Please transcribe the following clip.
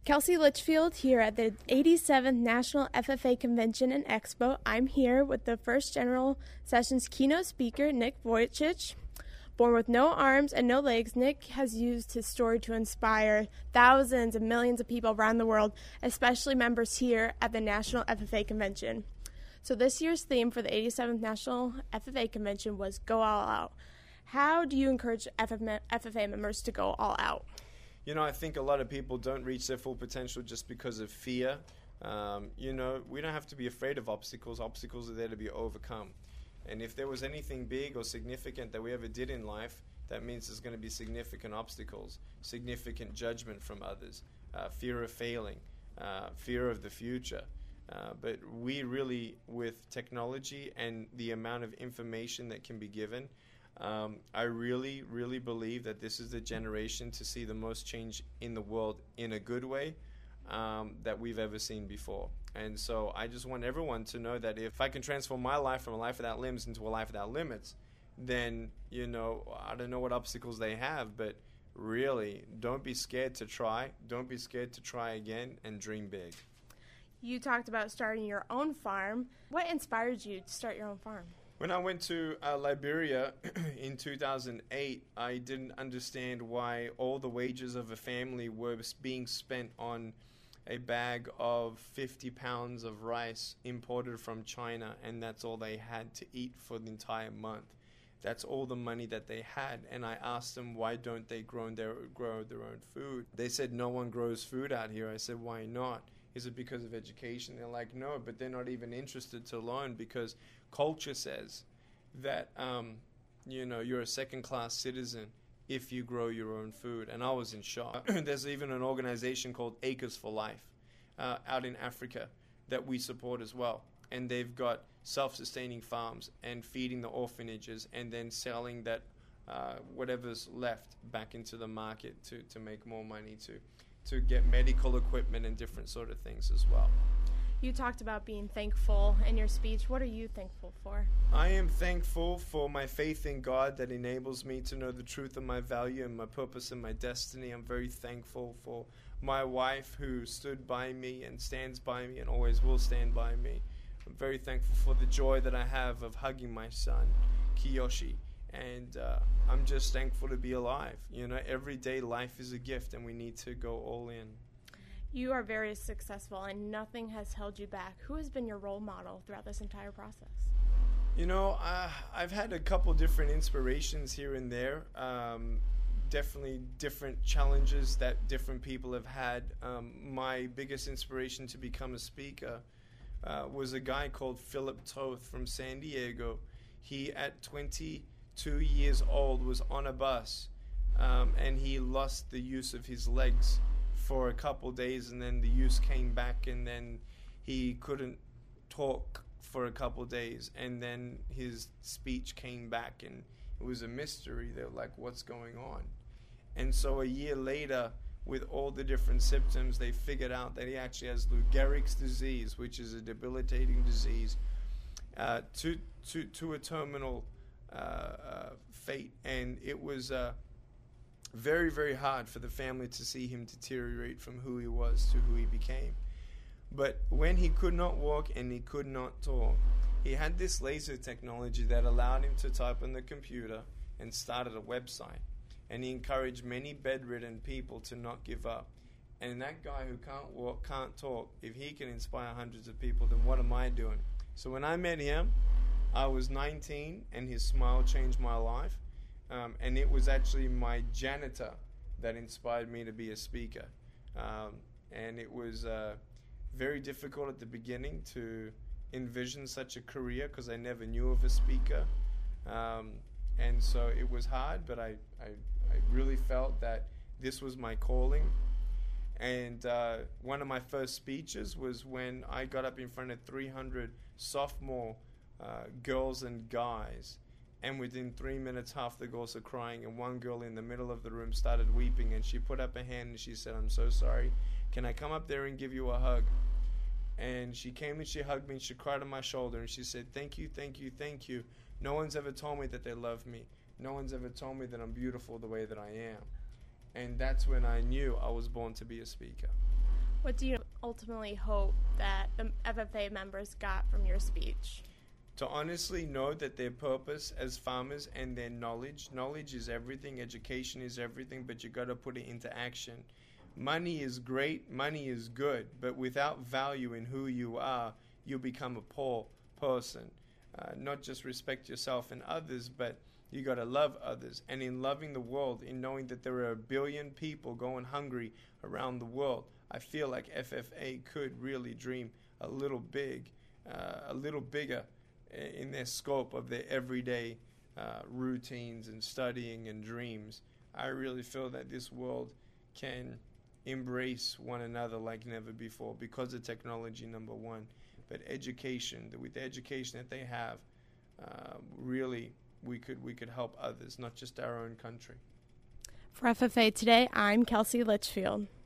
Kelsey Litchfield here at the 87th National FFA Convention and Expo. I'm here with the first General Sessions keynote speaker, Nick Vujicic. Born with no arms and no legs, Nick has used his story to inspire thousands and millions of people around the world, especially members here at the National FFA Convention. So this year's theme for the 87th National FFA Convention was Go All Out. How do you encourage FFA members to go all out? You know, I think a lot of people don't reach their full potential just because of fear. We don't have to be afraid of obstacles. Obstacles are there to be overcome. And if there was anything big or significant that we ever did in life, that means there's going to be significant obstacles, significant judgment from others, fear of failing, fear of the future. But we really, with technology and the amount of information that can be given, I really, really believe that this is the generation to see the most change in the world in a good way that we've ever seen before. And so I just want everyone to know that if I can transform my life from a life without limbs into a life without limits, then, I don't know what obstacles they have, but really, don't be scared to try. Don't be scared to try again and dream big. You talked about starting your own farm. What inspired you to start your own farm? When I went to Liberia in 2008, I didn't understand why all the wages of a family were being spent on a bag of 50 pounds of rice imported from China, and that's all they had to eat for the entire month. That's all the money that they had. And I asked them, why don't they grow their own food? They said, no one grows food out here. I said, why not? Is it because of education? They're like, no, but they're not even interested to learn because culture says that, you're a second-class citizen if you grow your own food. And I was in shock. There's even an organization called Acres for Life out in Africa that we support as well. And they've got self-sustaining farms and feeding the orphanages and then selling that whatever's left back into the market to make more money to get medical equipment and different sort of things as well. You talked about being thankful in your speech. What are you thankful for? I am thankful for my faith in God that enables me to know the truth of my value and my purpose and my destiny. I'm very thankful for my wife who stood by me and stands by me and always will stand by me. I'm very thankful for the joy that I have of hugging my son, Kiyoshi. And I'm just thankful to be alive. Every day life is a gift and we need to go all in. You are very successful and nothing has held you back. Who has been your role model throughout this entire process? I've had a couple different inspirations here and there. Definitely different challenges that different people have had. My biggest inspiration to become a speaker was a guy called Philip Toth from San Diego. He, at 22 years old, was on a bus and he lost the use of his legs for a couple days, and then the use came back, and then he couldn't talk for a couple days, and then his speech came back, and it was a mystery. They were like, what's going on? And so a year later, with all the different symptoms, they figured out that he actually has Lou Gehrig's disease, which is a debilitating disease, to a terminal fate. And it was very, very hard for the family to see him deteriorate from who he was to who he became. But when he could not walk and he could not talk, he had this laser technology that allowed him to type on the computer and started a website. And he encouraged many bedridden people to not give up. And that guy who can't walk, can't talk, if he can inspire hundreds of people, then what am I doing? So when I met him, I was 19, and his smile changed my life. And it was actually my janitor that inspired me to be a speaker. And it was very difficult at the beginning to envision such a career because I never knew of a speaker. And so it was hard, but I really felt that this was my calling. And one of my first speeches was when I got up in front of 300 sophomore girls and guys. And within 3 minutes, half the girls are crying, and one girl in the middle of the room started weeping, and she put up her hand and she said, I'm so sorry. Can I come up there and give you a hug? And she came and she hugged me and she cried on my shoulder and she said, thank you, thank you, thank you. No one's ever told me that they love me. No one's ever told me that I'm beautiful the way that I am. And that's when I knew I was born to be a speaker. What do you ultimately hope that the FFA members got from your speech? To honestly know that their purpose as farmers and their knowledge is everything, education is everything, but you got to put it into action. Money is great, money is good, but without value in who you are, you'll become a poor person. Not just respect yourself and others, but you got to love others. And in loving the world, in knowing that there are 1 billion people going hungry around the world, I feel like FFA could really dream a little bigger in their scope of their everyday routines and studying and dreams. I really feel that this world can embrace one another like never before because of technology, number one, but education. With the education that they have, really we could help others, not just our own country. For FFA Today, I'm Kelsey Litchfield.